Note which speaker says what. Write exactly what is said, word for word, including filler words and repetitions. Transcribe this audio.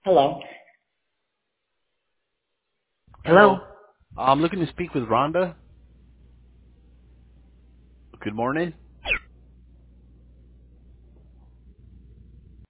Speaker 1: Hello.
Speaker 2: Hello.
Speaker 1: Hello.
Speaker 2: I'm looking to speak with Rhonda. Good morning.